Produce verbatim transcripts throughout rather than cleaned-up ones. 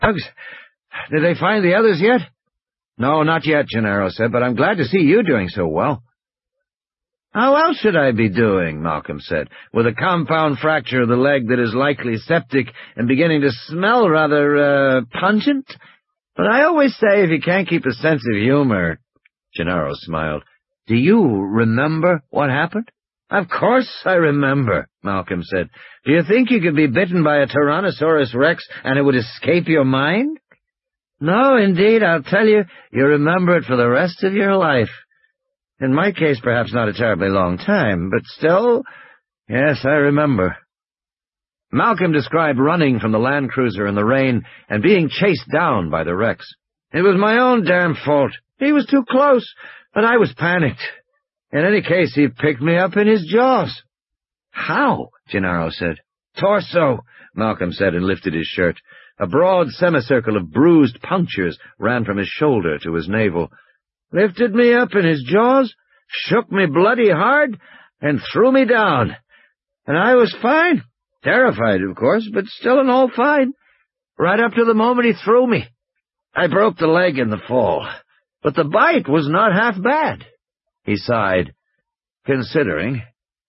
Bugs, did they find the others yet? No, not yet, Gennaro said, but I'm glad to see you doing so well. How else should I be doing, Malcolm said, with a compound fracture of the leg that is likely septic and beginning to smell rather, uh, pungent? But I always say if you can't keep a sense of humor— Gennaro smiled. Do you remember what happened? Of course I remember, Malcolm said. Do you think you could be bitten by a Tyrannosaurus Rex and it would escape your mind? No, indeed, I'll tell you, you remember it for the rest of your life. In my case, perhaps not a terribly long time, but still, yes, I remember. Malcolm described running from the Land Cruiser in the rain and being chased down by the Rex. It was my own damn fault. He was too close, but I was panicked. In any case, he picked me up in his jaws. How? Gennaro said. Torso, Malcolm said and lifted his shirt. A broad semicircle of bruised punctures ran from his shoulder to his navel. Lifted me up in his jaws, shook me bloody hard, and threw me down. And I was fine. Terrified, of course, but still and all fine. Right up to the moment he threw me. I broke the leg in the fall, but the bite was not half bad. He sighed, considering.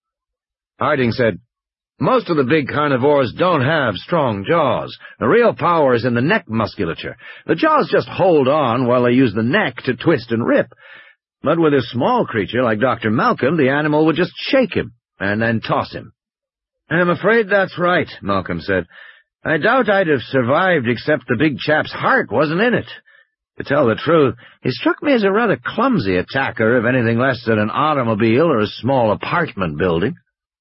Harding said, Most of the big carnivores don't have strong jaws. The real power is in the neck musculature. The jaws just hold on while they use the neck to twist and rip. But with a small creature like Doctor Malcolm, the animal would just shake him and then toss him. I'm afraid that's right, Malcolm said. I doubt I'd have survived except the big chap's heart wasn't in it. To tell the truth, he struck me as a rather clumsy attacker of anything less than an automobile or a small apartment building.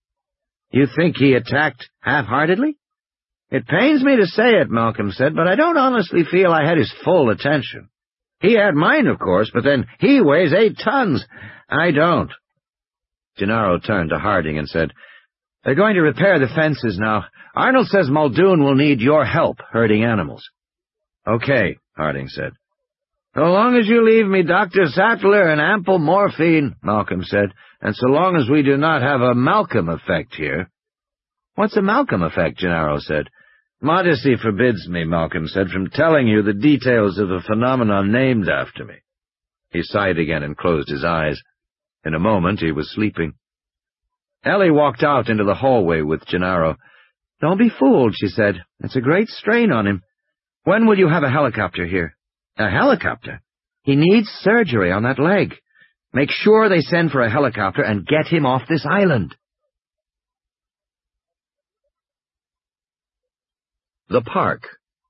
You think he attacked half-heartedly? It pains me to say it, Malcolm said, but I don't honestly feel I had his full attention. He had mine, of course, but then he weighs eight tons. I don't. Gennaro turned to Harding and said, They're going to repair the fences now. Arnold says Muldoon will need your help herding animals. Okay, Harding said. So long as you leave me Doctor Sattler and ample morphine, Malcolm said, and so long as we do not have a Malcolm effect here. What's a Malcolm effect, Gennaro said. Modesty forbids me, Malcolm said, from telling you the details of a phenomenon named after me. He sighed again and closed his eyes. In a moment he was sleeping. Ellie walked out into the hallway with Gennaro. Don't be fooled, she said. It's a great strain on him. When will you have a helicopter here? A helicopter? He needs surgery on that leg. Make sure they send for a helicopter and get him off this island. The park.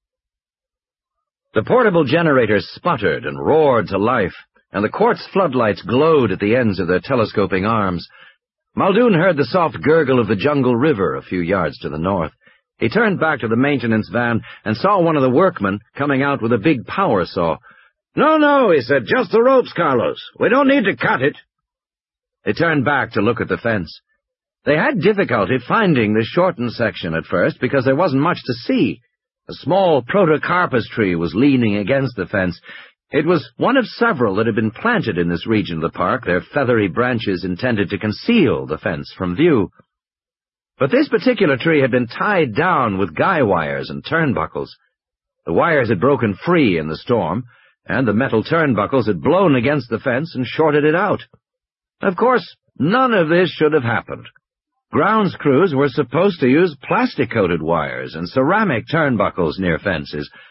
The portable generators sputtered and roared to life, and the quartz floodlights glowed at the ends of their telescoping arms. Muldoon heard the soft gurgle of the Jungle River a few yards to the north. He turned back to the maintenance van and saw one of the workmen coming out with a big power saw. No, no, he said, just the ropes, Carlos. We don't need to cut it. They turned back to look at the fence. They had difficulty finding the shortened section at first because there wasn't much to see. A small protocarpus tree was leaning against the fence. It was one of several that had been planted in this region of the park, their feathery branches intended to conceal the fence from view. But this particular tree had been tied down with guy wires and turnbuckles. The wires had broken free in the storm, and the metal turnbuckles had blown against the fence and shorted it out. Of course, none of this should have happened. Grounds crews were supposed to use plastic-coated wires and ceramic turnbuckles near fences,